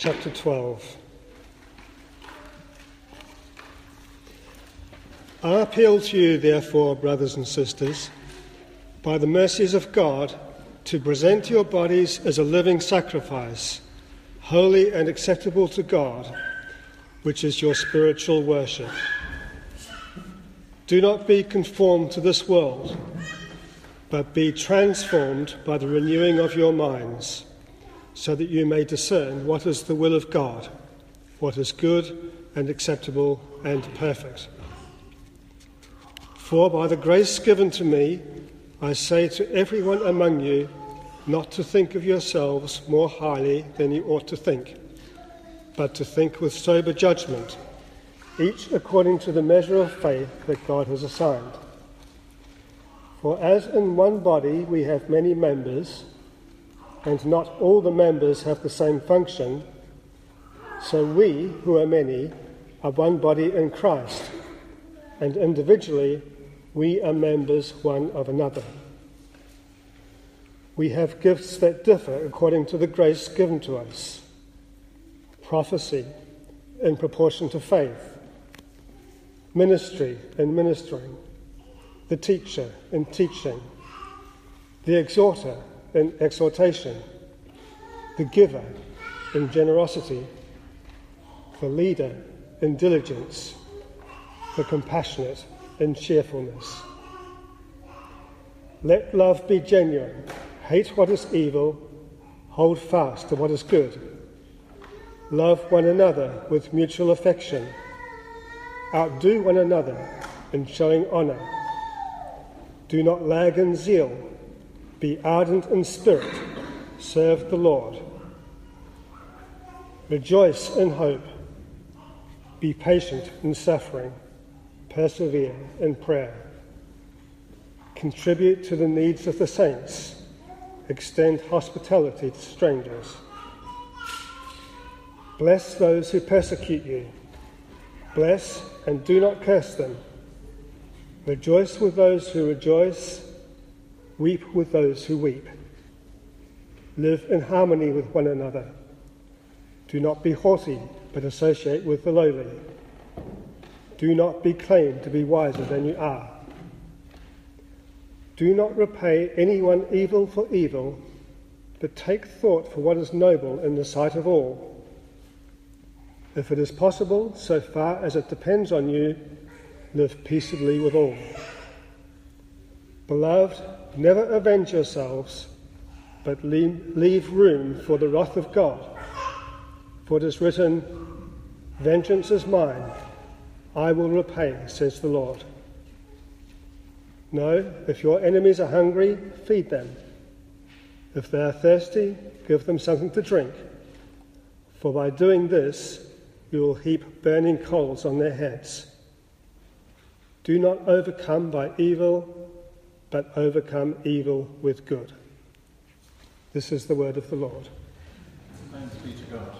chapter 12. I appeal to you, therefore, brothers and sisters, by the mercies of God, to present your bodies as a living sacrifice, holy and acceptable to God, which is your spiritual worship. Do not be conformed to this world, but be transformed by the renewing of your minds, so that you may discern what is the will of God, what is good and acceptable and perfect. For by the grace given to me, I say to everyone among you, not to think of yourselves more highly than you ought to think, but to think with sober judgment, each according to the measure of faith that God has assigned. For as in one body we have many members, and not all the members have the same function, so we, who are many, are one body in Christ, and individually we are members one of another. We have gifts that differ according to the grace given to us. Prophecy in proportion to faith, ministry in ministering, the teacher in teaching, the exhorter in exhortation, the giver in generosity, the leader in diligence, the compassionate in cheerfulness. Let love be genuine. Hate what is evil. Hold fast to what is good. Love one another with mutual affection. Outdo one another in showing honour. Do not lag in zeal. Be ardent in spirit. Serve the Lord. Rejoice in hope. Be patient in suffering. Persevere in prayer. Contribute to the needs of the saints. Extend hospitality to strangers. Bless those who persecute you. Bless and do not curse them. Rejoice with those who rejoice. Weep with those who weep. Live in harmony with one another. Do not be haughty, but associate with the lowly. Do not be claimed to be wiser than you are. Do not repay anyone evil for evil, but take thought for what is noble in the sight of all. If it is possible, so far as it depends on you, live peaceably with all. Beloved, never avenge yourselves, but leave room for the wrath of God. For it is written, "Vengeance is mine, I will repay," says the Lord. No, if your enemies are hungry, feed them. If they are thirsty, give them something to drink. For by doing this, you will heap burning coals on their heads. Do not overcome by evil, but overcome evil with good. This is the word of the Lord. Thanks be to God.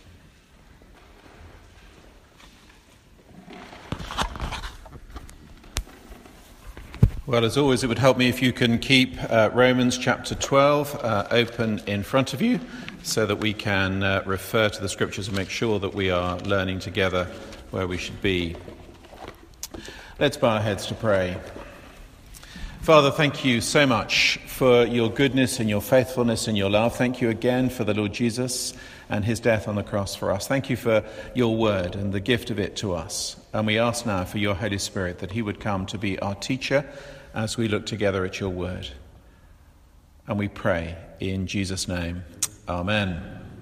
Well, as always, it would help me if you can keep Romans chapter 12 open in front of you so that we can refer to the scriptures and make sure that we are learning together where we should be. Let's bow our heads to pray. Father, thank you so much for your goodness and your faithfulness and your love. Thank you again for the Lord Jesus and his death on the cross for us. Thank you for your word and the gift of it to us. And we ask now for your Holy Spirit that he would come to be our teacher as we look together at your word. And we pray in Jesus' name. Amen.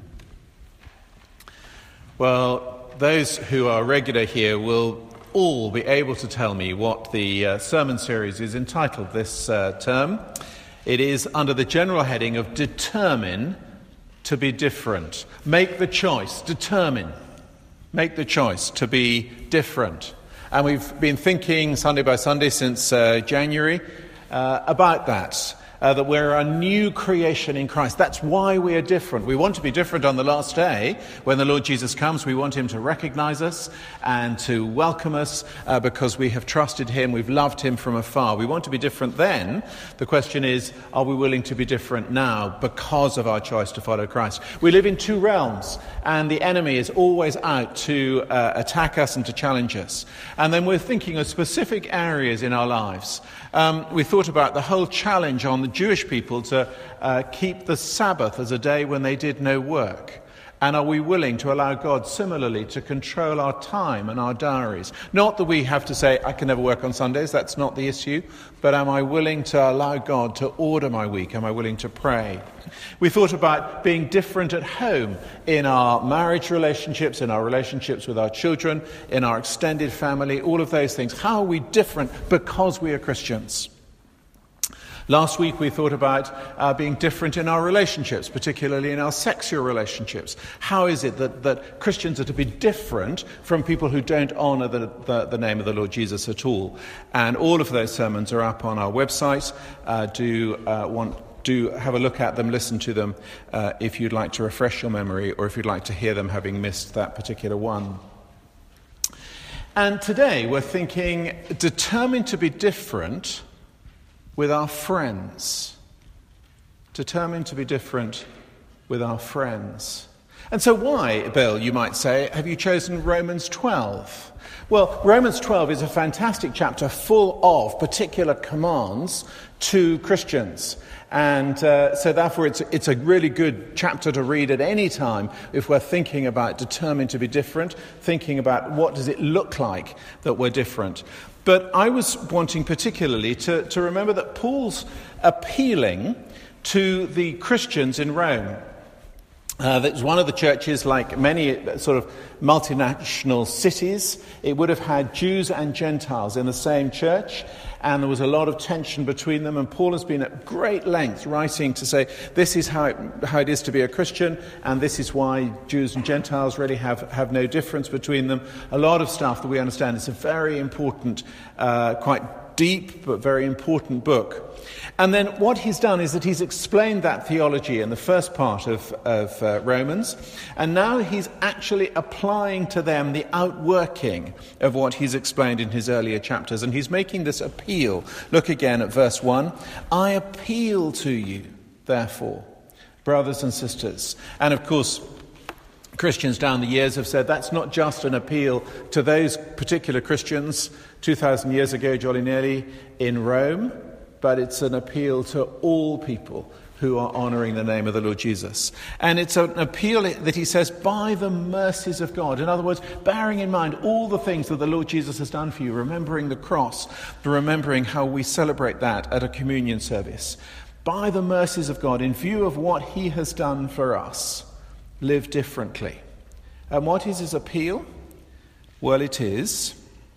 Well, those who are regular here will all be able to tell me what the sermon series is entitled this term. It is under the general heading of Determine to be Different. Make the choice. Determine. Make the choice to be different. And we've been thinking Sunday by Sunday since January about that. that we're a new creation in Christ. That's why we are different. We want to be different on the last day. When the Lord Jesus comes, we want him to recognize us and to welcome us because we have trusted him, we've loved him from afar. We want to be different then. The question is, are we willing to be different now because of our choice to follow Christ? We live in two realms, and the enemy is always out to attack us and to challenge us. And then we're thinking of specific areas in our lives. We thought about the whole challenge on the Jewish people to keep the Sabbath as a day when they did no work. And are we willing to allow God similarly to control our time and our diaries? Not that we have to say, I can never work on Sundays, that's not the issue. But am I willing to allow God to order my week? Am I willing to pray? We thought about being different at home in our marriage relationships, in our relationships with our children, in our extended family, all of those things. How are we different because we are Christians? Last week we thought about being different in our relationships, particularly in our sexual relationships. How is it that Christians are to be different from people who don't honour the name of the Lord Jesus at all? And all of those sermons are up on our website. Do have a look at them, listen to them if you'd like to refresh your memory or if you'd like to hear them having missed that particular one. And today we're thinking, determined to be different with our friends. Determined to be different with our friends. And so why, Bill, you might say, have you chosen Romans 12? Well, Romans 12 is a fantastic chapter full of particular commands to Christians. And so therefore it's a really good chapter to read at any time if we're thinking about determined to be different, thinking about what does it look like that we're different. But I was wanting particularly to remember that Paul's appealing to the Christians in Rome. That was one of the churches, like many sort of multinational cities. It would have had Jews and Gentiles in the same church, and there was a lot of tension between them. And Paul has been at great length writing to say, this is how it is to be a Christian, and this is why Jews and Gentiles really have no difference between them. A lot of stuff that we understand. It's a very important, quite deep but very important book. And then what he's done is that he's explained that theology in the first part of Romans, and now he's actually applying to them the outworking of what he's explained in his earlier chapters, and he's making this appeal. Look again at verse 1. I appeal to you, therefore, brothers and sisters. And of course, Christians down the years have said that's not just an appeal to those particular Christians 2,000 years ago, jolly nearly, in Rome, but it's an appeal to all people who are honouring the name of the Lord Jesus. And it's an appeal that he says, by the mercies of God. In other words, bearing in mind all the things that the Lord Jesus has done for you, remembering the cross, remembering how we celebrate that at a communion service. By the mercies of God, in view of what he has done for us, live differently. And what is his appeal? Well, it is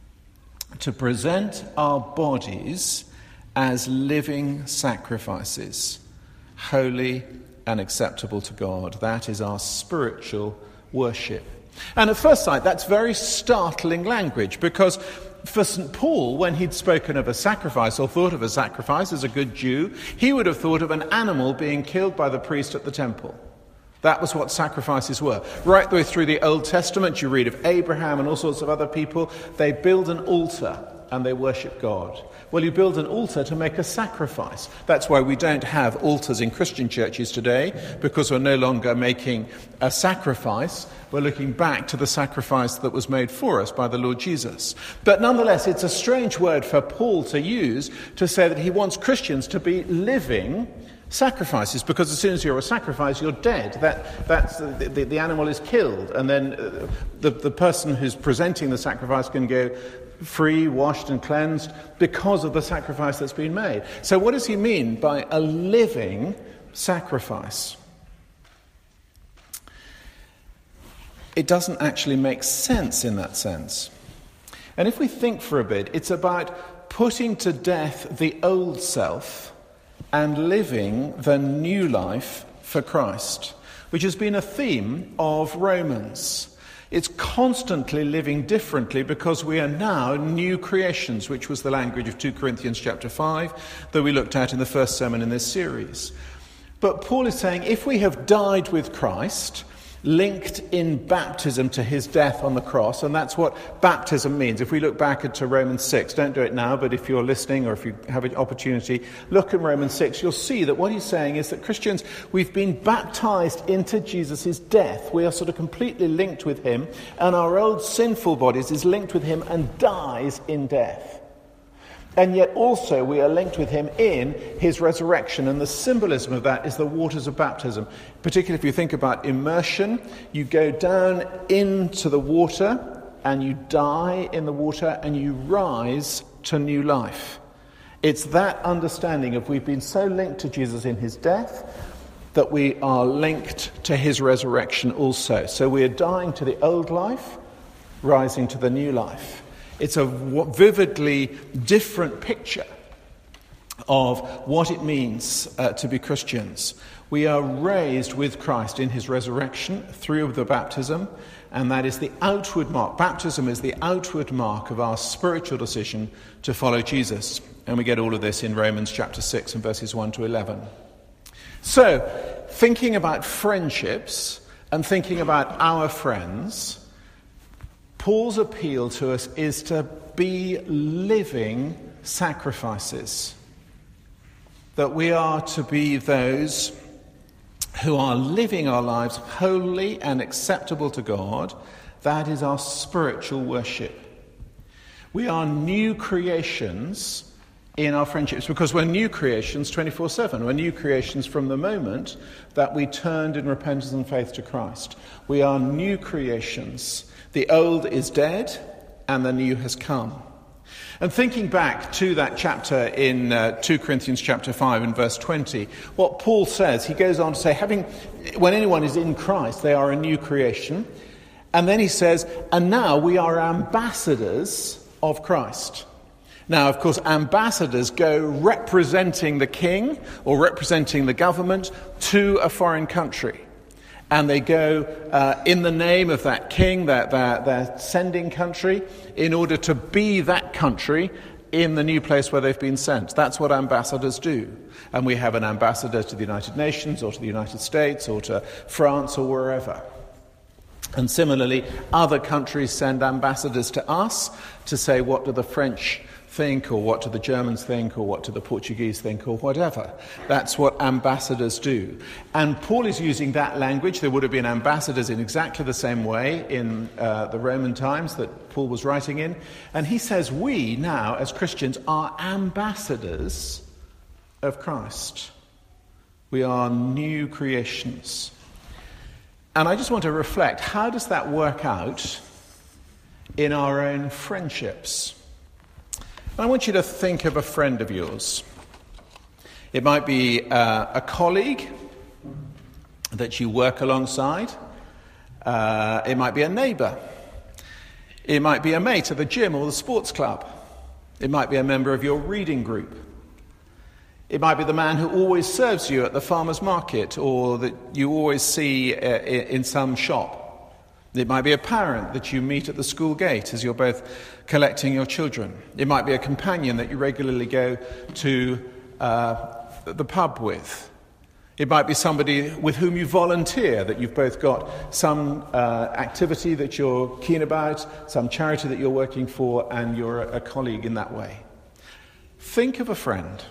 to present our bodies as living sacrifices, holy and acceptable to God. That is our spiritual worship. And at first sight, that's very startling language, because for St. Paul, when he'd spoken of a sacrifice or thought of a sacrifice as a good Jew, he would have thought of an animal being killed by the priest at the temple. That was what sacrifices were. Right the way through the Old Testament, you read of Abraham and all sorts of other people. They build an altar and they worship God. Well, you build an altar to make a sacrifice. That's why we don't have altars in Christian churches today, because we're no longer making a sacrifice. We're looking back to the sacrifice that was made for us by the Lord Jesus. But nonetheless, it's a strange word for Paul to use to say that he wants Christians to be living sacrifices, because as soon as you're a sacrifice, you're dead. The animal is killed, and then the person who's presenting the sacrifice can go free, washed and cleansed because of the sacrifice that's been made. So what does he mean by a living sacrifice? It doesn't actually make sense in that sense. And if we think for a bit, it's about putting to death the old self and living the new life for Christ, which has been a theme of Romans. It's constantly living differently because we are now new creations, which was the language of 2 Corinthians chapter 5 that we looked at in the first sermon in this series. But Paul is saying if we have died with Christ, linked in baptism to his death on the cross, and that's what baptism means. If we look back into Romans 6, don't do it now, but if you're listening or if you have an opportunity, look in Romans 6, you'll see that what he's saying is that Christians, we've been baptized into Jesus' death. We are sort of completely linked with him, and our old sinful bodies is linked with him and dies in death. And yet also we are linked with him in his resurrection. And the symbolism of that is the waters of baptism. Particularly if you think about immersion, you go down into the water and you die in the water and you rise to new life. It's that understanding of we've been so linked to Jesus in his death that we are linked to his resurrection also. So we are dying to the old life, rising to the new life. It's a vividly different picture of what it means to be Christians. We are raised with Christ in his resurrection through the baptism, and that is the outward mark. Baptism is the outward mark of our spiritual decision to follow Jesus. And we get all of this in Romans chapter 6 and verses 1 to 11. So, thinking about friendships and thinking about our friends, Paul's appeal to us is to be living sacrifices. That we are to be those who are living our lives holy and acceptable to God. That is our spiritual worship. We are new creations in our friendships because we're new creations 24/7. We're new creations from the moment that we turned in repentance and faith to Christ. We are new creations. The old is dead and the new has come. And thinking back to that chapter in 2 Corinthians chapter 5 and verse 20, what Paul says, he goes on to say, when anyone is in Christ, they are a new creation. And then he says, and now we are ambassadors of Christ. Now, of course, ambassadors go representing the king or representing the government to a foreign country. And they go in the name of that king, their sending country, in order to be that country in the new place where they've been sent. That's what ambassadors do. And we have an ambassador to the United Nations or to the United States or to France or wherever. And similarly, other countries send ambassadors to us to say, what do the French think, or what do the Germans think, or what do the Portuguese think, or whatever. That's what ambassadors do. And Paul is using that language. There would have been ambassadors in exactly the same way in the Roman times that Paul was writing in. And he says we now, as Christians, are ambassadors of Christ. We are new creations. And I just want to reflect, how does that work out in our own friendships? I want you to think of a friend of yours. It might be a colleague that you work alongside. It might be a neighbour. It might be a mate at the gym or the sports club. It might be a member of your reading group. It might be the man who always serves you at the farmer's market or that you always see in some shop. It might be a parent that you meet at the school gate as you're both collecting your children. It might be a companion that you regularly go to the pub with. It might be somebody with whom you volunteer, that you've both got some activity that you're keen about, some charity that you're working for, and you're a colleague in that way. Think of a friend.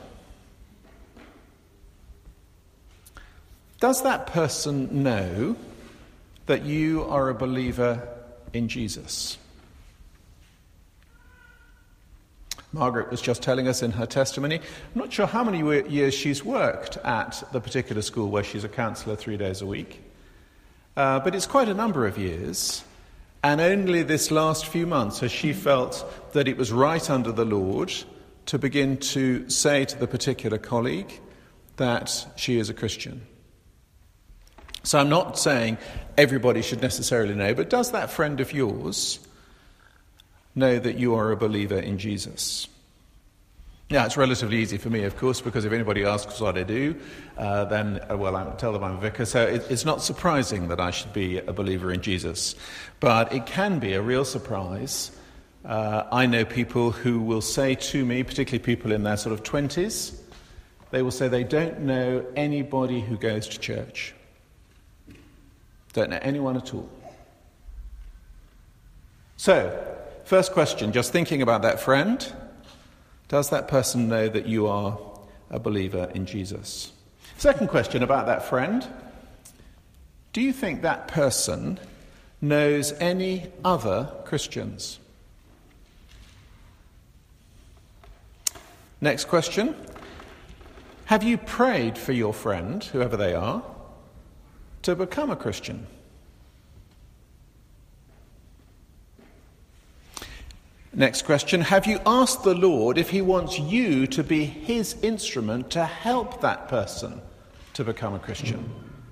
Does that person know that you are a believer in Jesus? Margaret was just telling us in her testimony, I'm not sure how many years she's worked at the particular school where she's a counsellor 3 days a week, but it's quite a number of years, and only this last few months has she felt that it was right under the Lord to begin to say to the particular colleague that she is a Christian. So I'm not saying everybody should necessarily know, but does that friend of yours know that you are a believer in Jesus? Yeah, it's relatively easy for me, of course, because if anybody asks what I do, then I tell them I'm a vicar. So it's not surprising that I should be a believer in Jesus. But it can be a real surprise. I know people who will say to me, particularly people in their sort of 20s, they will say they don't know anybody who goes to church. Don't know anyone at all. So, first question, just thinking about that friend, does that person know that you are a believer in Jesus? Second question about that friend, do you think that person knows any other Christians? Next question, have you prayed for your friend, whoever they are, to become a Christian? Next question, have you asked the Lord if he wants you to be his instrument to help that person to become a Christian?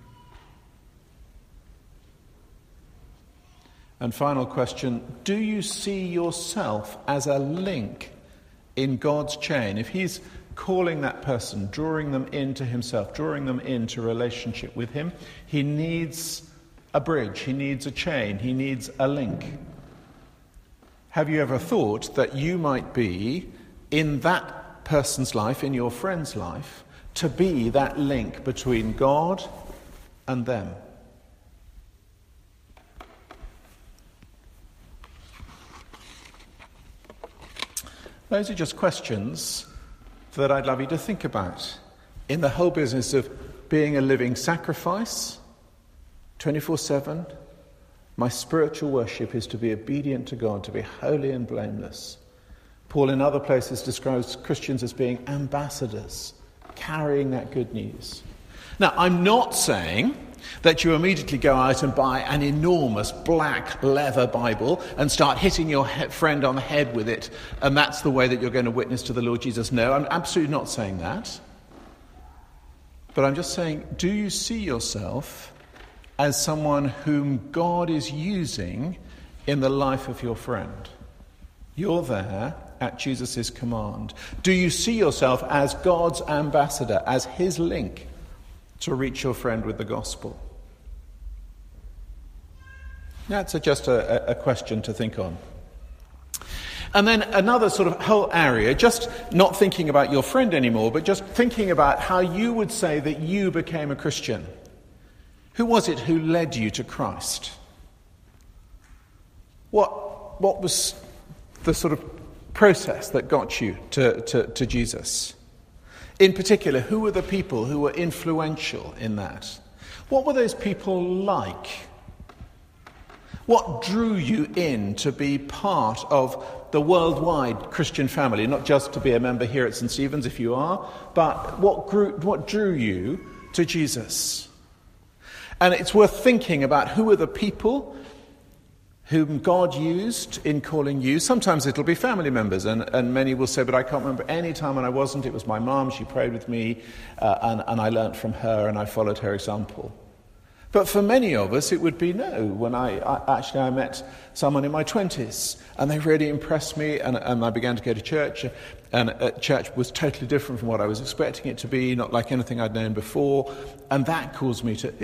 And final question, do you see yourself as a link in God's chain? If he's calling that person, drawing them into himself, drawing them into relationship with him, he needs a bridge, he needs a chain, he needs a link. Have you ever thought that you might be in that person's life, in your friend's life, to be that link between God and them? Those are just questions that I'd love you to think about. In the whole business of being a living sacrifice, 24/7, my spiritual worship is to be obedient to God, to be holy and blameless. Paul in other places describes Christians as being ambassadors, carrying that good news. Now, I'm not saying that you immediately go out and buy an enormous black leather Bible and start hitting your friend on the head with it, and that's the way that you're going to witness to the Lord Jesus. No, I'm absolutely not saying that. But I'm just saying, do you see yourself as someone whom God is using in the life of your friend? You're there at Jesus' command. Do you see yourself as God's ambassador, as his link to reach your friend with the gospel? That's just a question to think on. And then another sort of whole area, just not thinking about your friend anymore, but just thinking about how you would say that you became a Christian. Who was it who led you to Christ? What was the sort of process that got you to Jesus? In particular, who were the people who were influential in that? What were those people like? What drew you in to be part of the worldwide Christian family? Not just to be a member here at St. Stephen's, if you are, but what drew you to Jesus? And it's worth thinking about who are the people whom God used in calling you. Sometimes it'll be family members, and many will say, but I can't remember any time when I wasn't. It was my mum, she prayed with me, and I learnt from her, and I followed her example. But for many of us, it would be no. When I met someone in my 20s, and they really impressed me, and I began to go to church, and church was totally different from what I was expecting it to be, not like anything I'd known before, and that caused me to...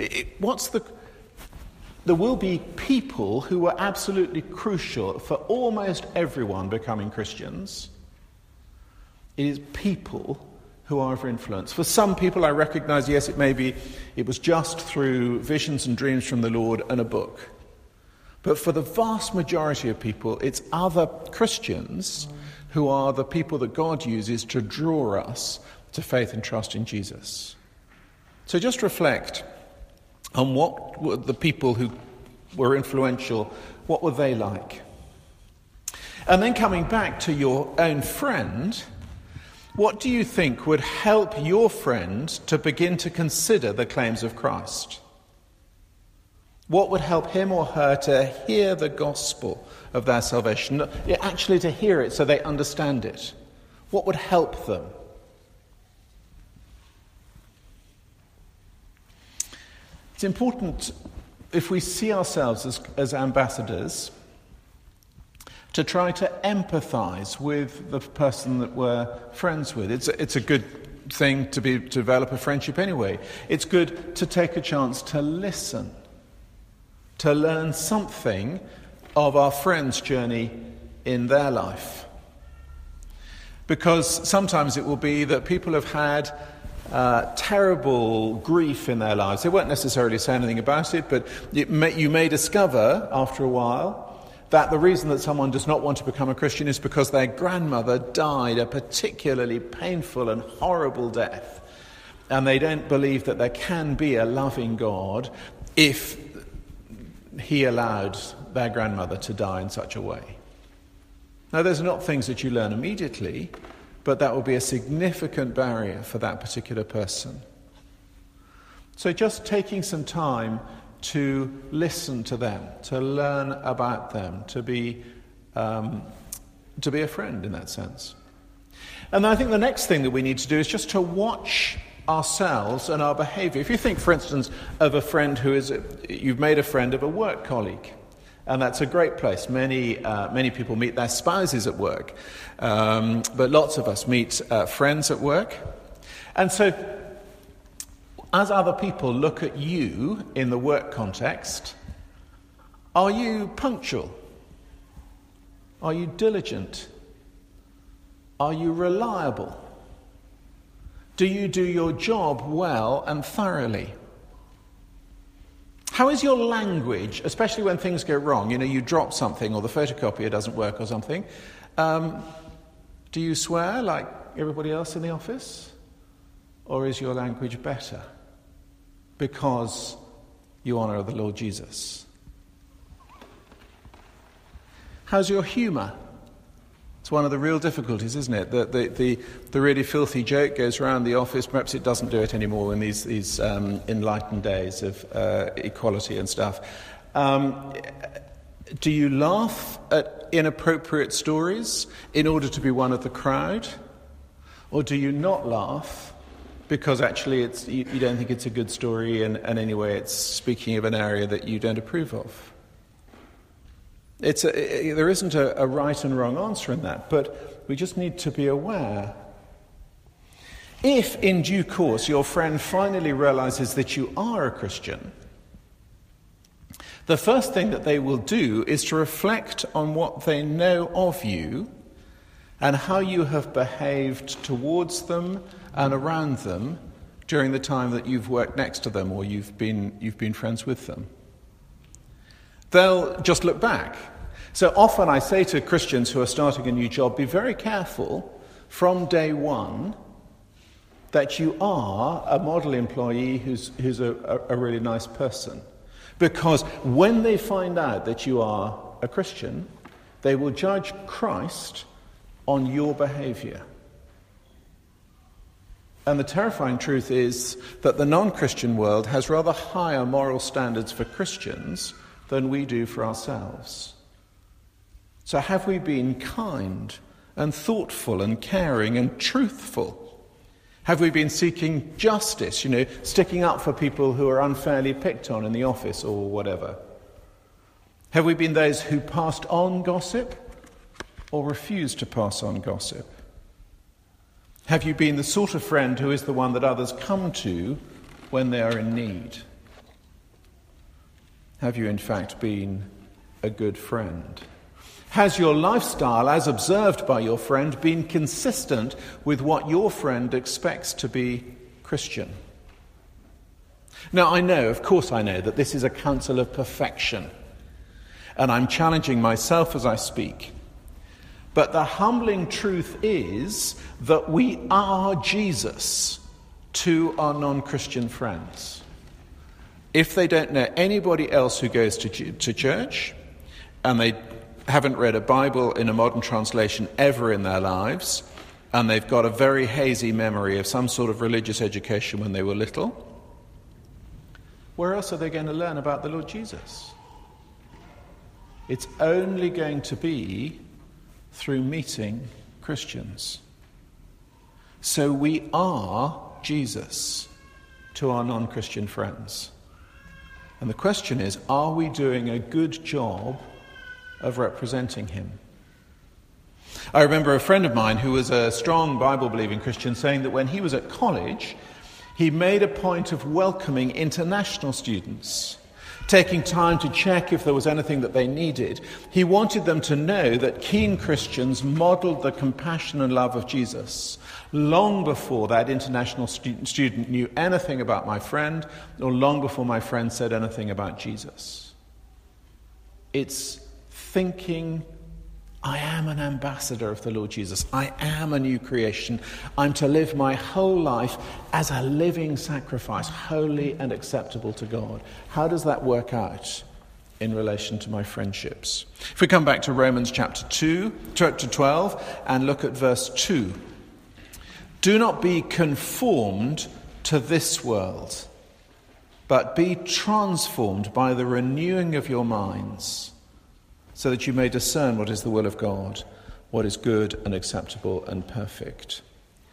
There will be people who are absolutely crucial for almost everyone becoming Christians. It is people who are of influence. For some people, I recognize, yes, it was just through visions and dreams from the Lord and a book. But for the vast majority of people, it's other Christians who are the people that God uses to draw us to faith and trust in Jesus. So just reflect on what were the people who were influential, what were they like? And then coming back to your own friend, what do you think would help your friend to begin to consider the claims of Christ? What would help him or her to hear the gospel of their salvation? Actually to hear it so they understand it. What would help them? It's important, if we see ourselves as ambassadors, to try to empathise with the person that we're friends with. It's a good thing to develop a friendship anyway. It's good to take a chance to listen, to learn something of our friend's journey in their life. Because sometimes it will be that people have had terrible grief in their lives. They won't necessarily say anything about it, but you may discover after a while that the reason that someone does not want to become a Christian is because their grandmother died a particularly painful and horrible death. And they don't believe that there can be a loving God if he allowed their grandmother to die in such a way. Now, those are not things that you learn immediately, but that will be a significant barrier for that particular person. So just taking some time to listen to them, to learn about them, to be a friend in that sense. And I think the next thing that we need to do is just to watch ourselves and our behaviour. If you think, for instance, of a friend you've made a friend of a work colleague, and that's a great place. Many people meet their spouses at work, but lots of us meet friends at work. And so, as other people look at you in the work context, are you punctual? Are you diligent? Are you reliable? Do you do your job well and thoroughly? How is your language, especially when things go wrong? You drop something or the photocopier doesn't work or something. Do you swear like everybody else in the office? Or is your language better because you honour the Lord Jesus? How's your humour? It's one of the real difficulties, isn't it? The really filthy joke goes around the office. Perhaps it doesn't do it anymore in these enlightened days of equality and stuff. Do you laugh at inappropriate stories in order to be one of the crowd? Or do you not laugh because actually you don't think it's a good story and anyway it's speaking of an area that you don't approve of? There isn't a right and wrong answer in that, but we just need to be aware. If in due course your friend finally realizes that you are a Christian, the first thing that they will do is to reflect on what they know of you and how you have behaved towards them and around them during the time that you've worked next to them or you've been friends with them. They'll just look back. So often I say to Christians who are starting a new job, be very careful from day one that you are a model employee who's a really nice person. Because when they find out that you are a Christian, they will judge Christ on your behaviour. And the terrifying truth is that the non-Christian world has rather higher moral standards for Christians than we do for ourselves. So have we been kind and thoughtful and caring and truthful? Have we been seeking justice, sticking up for people who are unfairly picked on in the office or whatever? Have we been those who passed on gossip or refused to pass on gossip? Have you been the sort of friend who is the one that others come to when they are in need? Have you in fact been a good friend? Has your lifestyle, as observed by your friend, been consistent with what your friend expects to be Christian? Now, of course I know, that this is a counsel of perfection, and I'm challenging myself as I speak. But the humbling truth is that we are Jesus to our non-Christian friends. If they don't know anybody else who goes to church, and they haven't read a Bible in a modern translation ever in their lives, and they've got a very hazy memory of some sort of religious education when they were little, where else are they going to learn about the Lord Jesus? It's only going to be through meeting Christians. So we are Jesus to our non-Christian friends. And the question is, are we doing a good job of representing him? I remember a friend of mine who was a strong Bible-believing Christian saying that when he was at college, he made a point of welcoming international students, taking time to check if there was anything that they needed. He wanted them to know that keen Christians modelled the compassion and love of Jesus long before that international student knew anything about my friend, or long before my friend said anything about Jesus. It's thinking, I am an ambassador of the Lord Jesus. I am a new creation. I'm to live my whole life as a living sacrifice, holy and acceptable to God. How does that work out in relation to my friendships? If we come back to Romans chapter 12, and look at verse 2. Do not be conformed to this world, but be transformed by the renewing of your minds, so that you may discern what is the will of God, what is good and acceptable and perfect.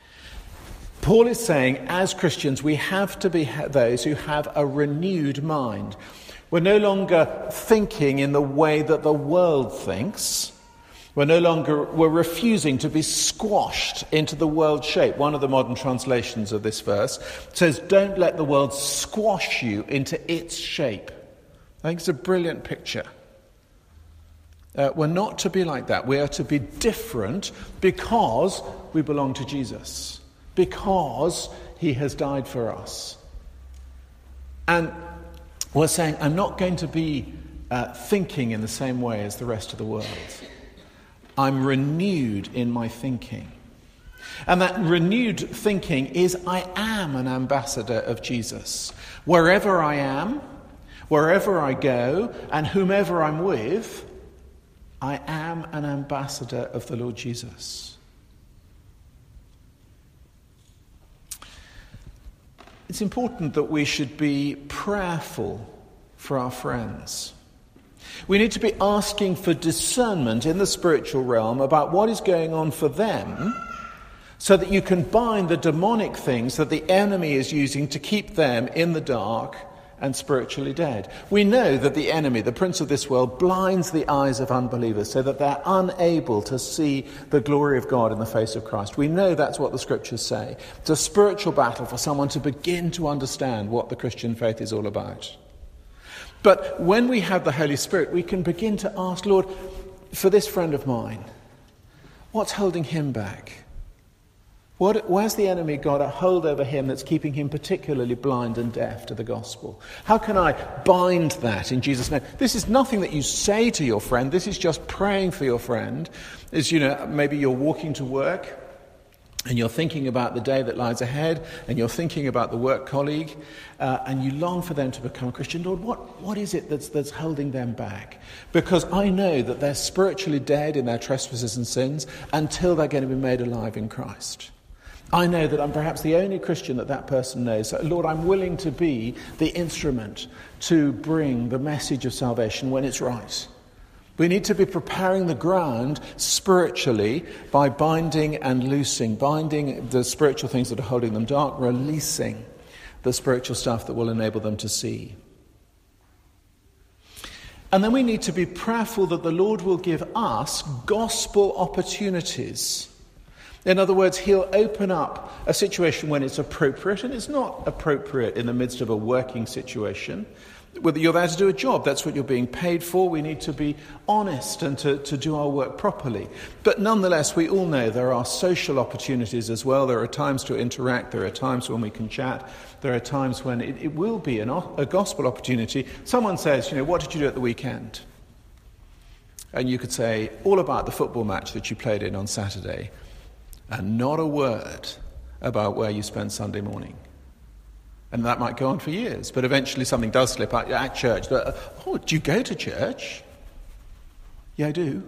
Paul is saying, as Christians, we have to be those who have a renewed mind. We're no longer thinking in the way that the world thinks. We're refusing to be squashed into the world shape. One of the modern translations of this verse says, don't let the world squash you into its shape. I think it's a brilliant picture. We're not to be like that. We are to be different because we belong to Jesus, because he has died for us. And we're saying, I'm not going to be thinking in the same way as the rest of the world. I'm renewed in my thinking. And that renewed thinking is, I am an ambassador of Jesus. Wherever I am, wherever I go, and whomever I'm with, I am an ambassador of the Lord Jesus. It's important that we should be prayerful for our friends. We need to be asking for discernment in the spiritual realm about what is going on for them, so that you can bind the demonic things that the enemy is using to keep them in the dark and spiritually dead. We know that the enemy, the prince of this world, blinds the eyes of unbelievers so that they're unable to see the glory of God in the face of Christ. We know that's what the scriptures say. It's a spiritual battle for someone to begin to understand what the Christian faith is all about. But when we have the Holy Spirit, we can begin to ask, Lord, for this friend of mine, what's holding him back? Where's the enemy got a hold over him that's keeping him particularly blind and deaf to the gospel? How can I bind that in Jesus' name? This is nothing that you say to your friend. This is just praying for your friend. As maybe you're walking to work and you're thinking about the day that lies ahead, and you're thinking about the work colleague, and you long for them to become a Christian. Lord, what is it that's holding them back? Because I know that they're spiritually dead in their trespasses and sins until they're going to be made alive in Christ. I know that I'm perhaps the only Christian that person knows. So, Lord, I'm willing to be the instrument to bring the message of salvation when it's right. We need to be preparing the ground spiritually by binding and loosing, binding the spiritual things that are holding them dark, releasing the spiritual stuff that will enable them to see. And then we need to be prayerful that the Lord will give us gospel opportunities. In other words, he'll open up a situation when it's appropriate, and it's not appropriate in the midst of a working situation. Whether you're there to do a job, that's what you're being paid for. We need to be honest and to do our work properly. But nonetheless, we all know there are social opportunities as well. There are times to interact. There are times when we can chat. There are times when it will be a gospel opportunity. Someone says, what did you do at the weekend? And you could say, all about the football match that you played in on Saturday, and not a word about where you spent Sunday morning. And that might go on for years, but eventually something does slip out at church. Oh, do you go to church? Yeah, I do.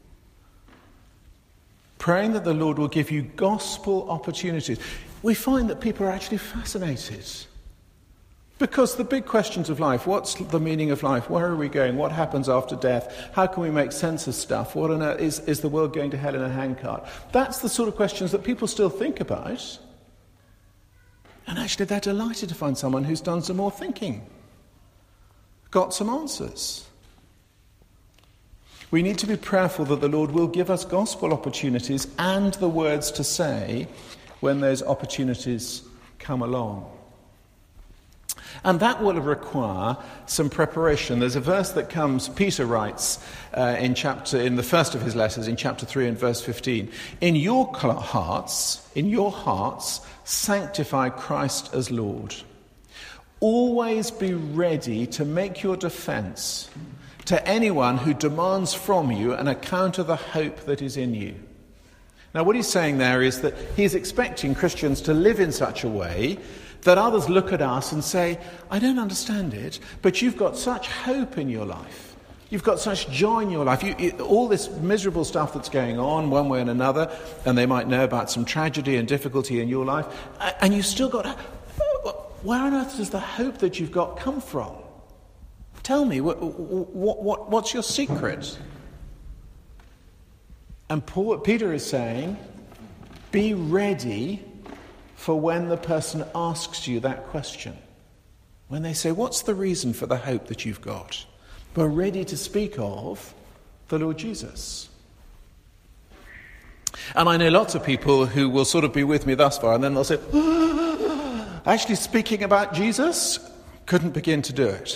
Praying that the Lord will give you gospel opportunities. We find that people are actually fascinated. Because the big questions of life, what's the meaning of life? Where are we going? What happens after death? How can we make sense of stuff? What on earth is the world going to hell in a handcart? That's the sort of questions that people still think about. And actually they're delighted to find someone who's done some more thinking, got some answers. We need to be prayerful that the Lord will give us gospel opportunities and the words to say when those opportunities come along. And that will require some preparation. There's a verse that comes, Peter writes in the first of his letters, in chapter 3 and verse 15, in your hearts, sanctify Christ as Lord. Always be ready to make your defense to anyone who demands from you an account of the hope that is in you. Now, what he's saying there is that he's expecting Christians to live in such a way that others look at us and say, I don't understand it, but you've got such hope in your life. You've got such joy in your life. All this miserable stuff that's going on one way and another, and they might know about some tragedy and difficulty in your life, and you've still got... Where on earth does the hope that you've got come from? Tell me, what's your secret? And Peter is saying, be ready for when the person asks you that question. When they say, what's the reason for the hope that you've got? We're ready to speak of the Lord Jesus. And I know lots of people who will sort of be with me thus far, and then they'll say, actually speaking about Jesus, couldn't begin to do it.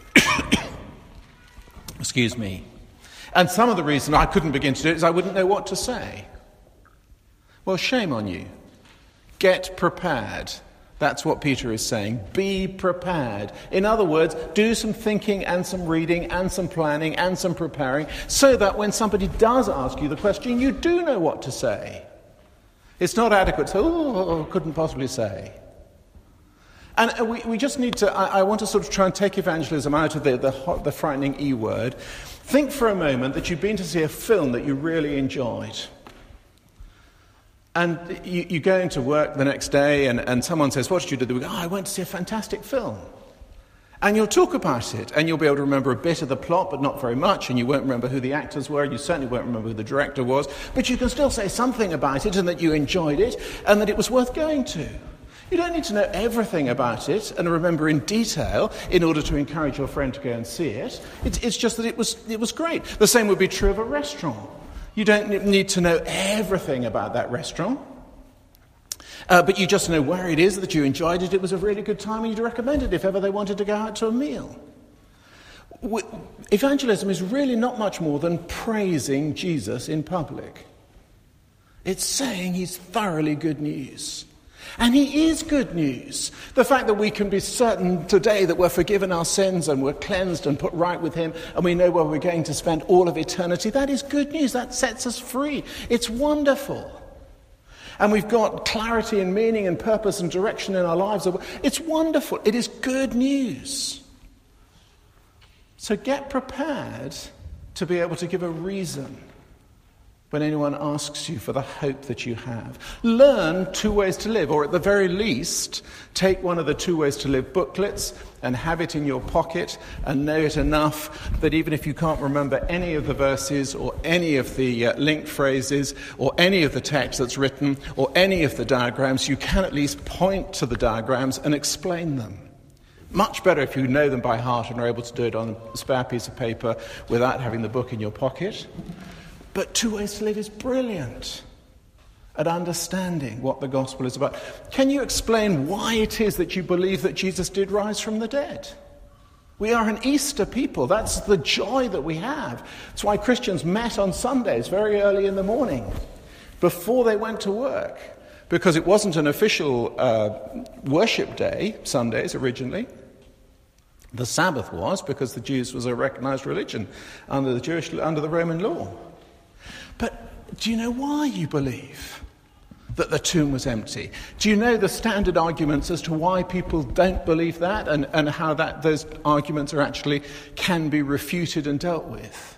Excuse me. And some of the reason I couldn't begin to do it is I wouldn't know what to say. Well, shame on you. Get prepared. That's what Peter is saying. Be prepared. In other words, do some thinking and some reading and some planning and some preparing so that when somebody does ask you the question, you do know what to say. It's not adequate to, couldn't possibly say. And we just need to, I want to sort of try and take evangelism out of the frightening E word. Think for a moment that you've been to see a film that you really enjoyed. And you go into work the next day and someone says, what did you do? I went to see a fantastic film. And you'll talk about it, and you'll be able to remember a bit of the plot, but not very much, and you won't remember who the actors were, and you certainly won't remember who the director was, but you can still say something about it, and that you enjoyed it, and that it was worth going to. You don't need to know everything about it and remember in detail in order to encourage your friend to go and see it. It's just that it was great. The same would be true of a restaurant. You don't need to know everything about that restaurant, but you just know where it is, that you enjoyed it, it was a really good time, and you'd recommend it if ever they wanted to go out to a meal. Evangelism is really not much more than praising Jesus in public. It's saying he's thoroughly good news. And he is good news. The fact that we can be certain today that we're forgiven our sins and we're cleansed and put right with him and we know where we're going to spend all of eternity, that is good news. That sets us free. It's wonderful. And we've got clarity and meaning and purpose and direction in our lives. It's wonderful. It is good news. So get prepared to be able to give a reason when anyone asks you for the hope that you have. Learn 2 ways to live, or at the very least, take one of the 2 ways to live booklets and have it in your pocket and know it enough that even if you can't remember any of the verses or any of the linked phrases or any of the text that's written or any of the diagrams, you can at least point to the diagrams and explain them. Much better if you know them by heart and are able to do it on a spare piece of paper without having the book in your pocket. But 2 ways to live is brilliant at understanding what the gospel is about. Can you explain why it is that you believe that Jesus did rise from the dead? We are an Easter people. That's the joy that we have. That's why Christians met on Sundays very early in the morning before they went to work, because it wasn't an official worship day, Sundays originally. The Sabbath was, because the Jews was a recognized religion under the Roman law. But do you know why you believe that the tomb was empty? Do you know the standard arguments as to why people don't believe that and how those arguments can be refuted and dealt with?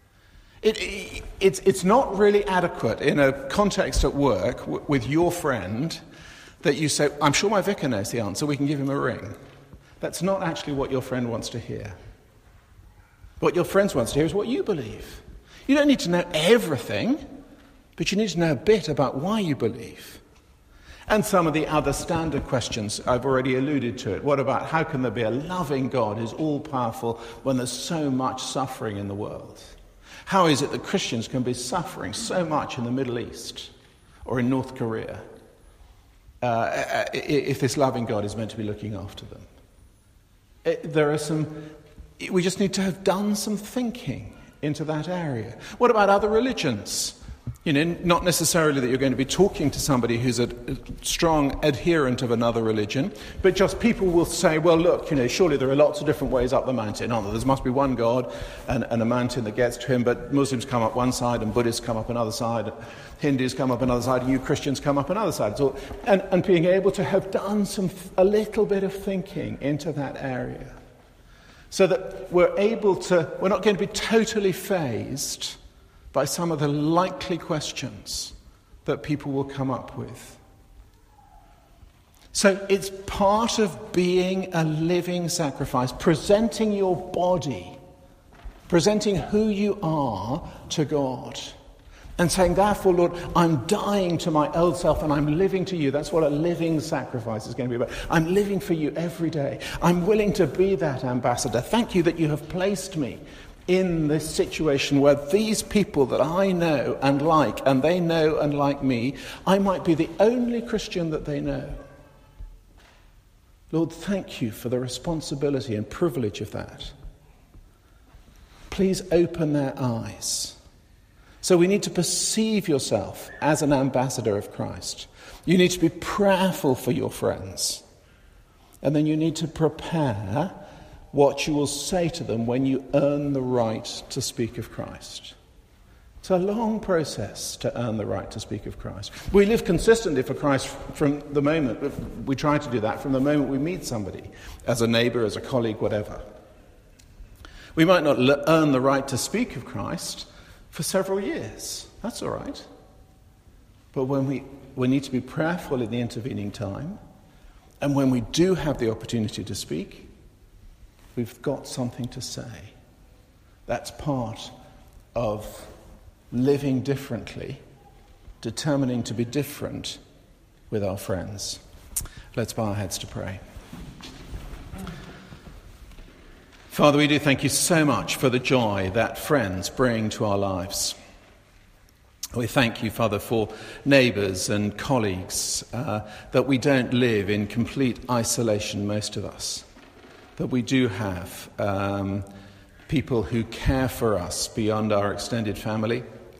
It's not really adequate in a context at work with your friend that you say, I'm sure my vicar knows the answer, we can give him a ring. That's not actually what your friend wants to hear. What your friend wants to hear is what you believe. You don't need to know everything, but you need to know a bit about why you believe. And some of the other standard questions, I've already alluded to it. What about how can there be a loving God who's all-powerful when there's so much suffering in the world? How is it that Christians can be suffering so much in the Middle East or in North Korea if this loving God is meant to be looking after them? We just need to have done some thinking into that area. What about other religions? Not necessarily that you're going to be talking to somebody who's a strong adherent of another religion, but just people will say, well, look, surely there are lots of different ways up the mountain. There must be one God and a mountain that gets to him, but Muslims come up one side and Buddhists come up another side, Hindus come up another side, and you Christians come up another side. So, and being able to have done a little bit of thinking into that area so that we're not going to be totally fazed by some of the likely questions that people will come up with. So it's part of being a living sacrifice, presenting your body, presenting who you are to God, and saying, therefore, Lord, I'm dying to my old self and I'm living to you. That's what a living sacrifice is going to be about. I'm living for you every day. I'm willing to be that ambassador. Thank you that you have placed me in this situation where these people that I know and like, and they know and like me, I might be the only Christian that they know. Lord, thank you for the responsibility and privilege of that. Please open their eyes. So we need to perceive yourself as an ambassador of Christ. You need to be prayerful for your friends. And then you need to prepare what you will say to them when you earn the right to speak of Christ. It's a long process to earn the right to speak of Christ. We live consistently for Christ from the moment, we try to do that from the moment we meet somebody, as a neighbour, as a colleague, whatever. We might not earn the right to speak of Christ for several years. That's all right. But when we need to be prayerful in the intervening time, and when we do have the opportunity to speak, we've got something to say. That's part of living differently, determining to be different with our friends. Let's bow our heads to pray. Father, we do thank you so much for the joy that friends bring to our lives. We thank you, Father, for neighbours and colleagues, that we don't live in complete isolation, most of us. That we do have people who care for us beyond our extended family,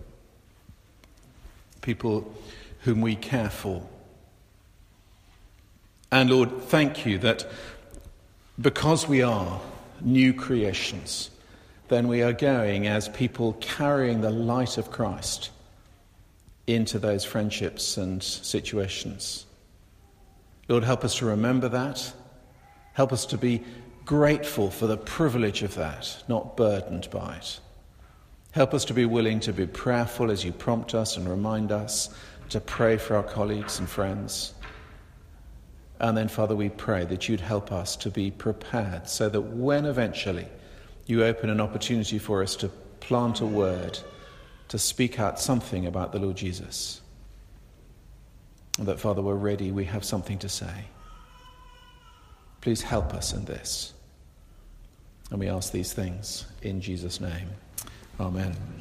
people whom we care for. And Lord, thank you that because we are new creations, then we are going as people carrying the light of Christ into those friendships and situations. Lord, help us to remember that. Help us to be grateful for the privilege of that, not burdened by it. Help us to be willing to be prayerful as you prompt us and remind us to pray for our colleagues and friends. And then, Father, we pray that you'd help us to be prepared so that when eventually you open an opportunity for us to plant a word, to speak out something about the Lord Jesus, and that, Father, we're ready, we have something to say. Please help us in this. And we ask these things in Jesus' name. Amen.